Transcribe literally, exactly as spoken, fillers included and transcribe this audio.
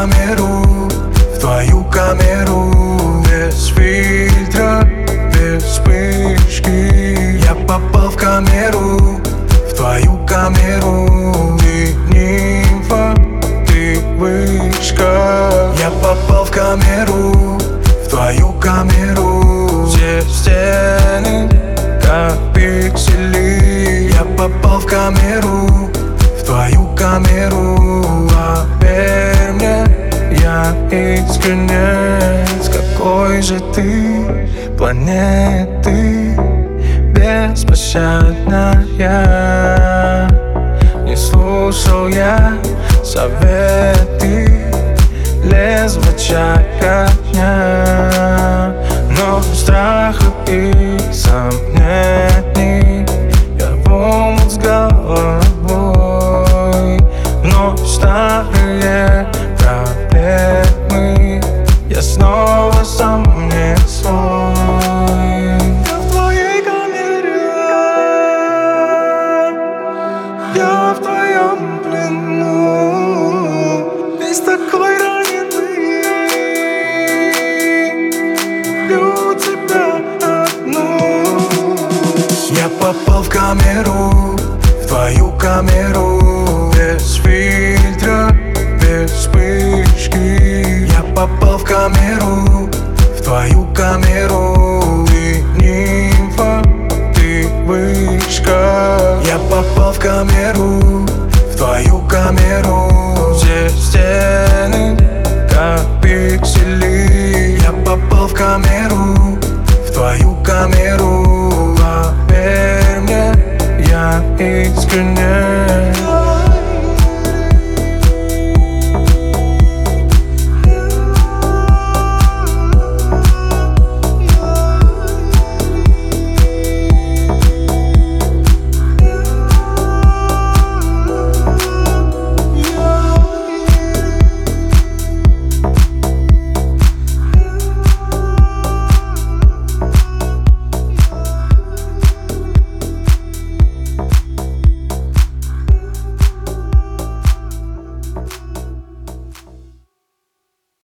камеру, в твою камеру. Без фильтра, без вспышки. Я попал в камеру, в твою камеру. Ты нимфа, ты вышка. Я попал в камеру, в твою камеру. Все стены, как пиксели. Я попал в камеру, в твою камеру. А верь мне, я искренен. С какой же ты планеты? Беспощадная. Не слушал я советы, лез в очаг огня. Но страха и сомнений я в омут с головой. Вновь старые проблемы, я снова сам не свой. Я в твоей камере, я в твоем плену. Весь такой раненый, люблю тебя одну. Я попал в камеру, в твою камеру. Без фильтра, без вспышки. Я попал в камеру, в твою камеру. Ты нимфа, ты вышка. Я попал в камеру, в твою камеру. Все стены, как пиксели. Я попал в камеру, в твою камеру. А верь мне, я искренен.